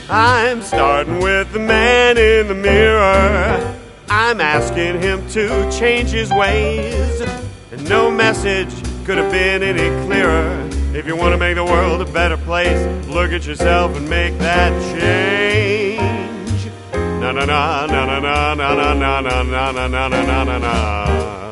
I'm starting with the man in the mirror. I'm asking him to change his ways. And no message could have been any clearer. If you want to make the world a better place, look at yourself and make that change. Na na na na na na na na na na na na na na na.